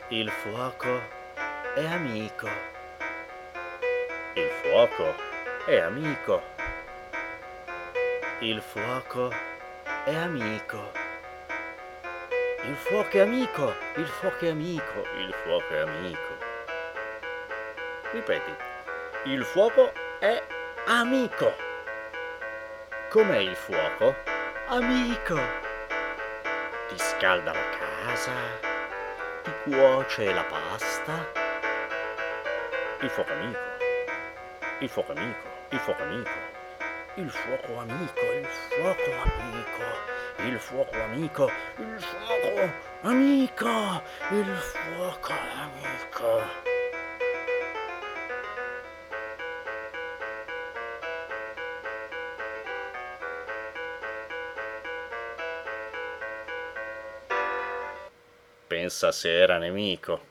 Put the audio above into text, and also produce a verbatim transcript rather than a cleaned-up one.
Il fuoco è amico. Il fuoco è amico. Il fuoco è amico. Il fuoco è amico. Il fuoco è amico. Il fuoco è amico. Ripeti. Il fuoco è amico. Com'è il fuoco? Amico. Ti scalda la casa, ti cuoce la pasta. Il fuoco amico. Il fuoco amico. Il fuoco amico. Il fuoco amico, il fuoco amico, il fuoco amico, il fuoco amico, il fuoco amico. Pensa se era nemico.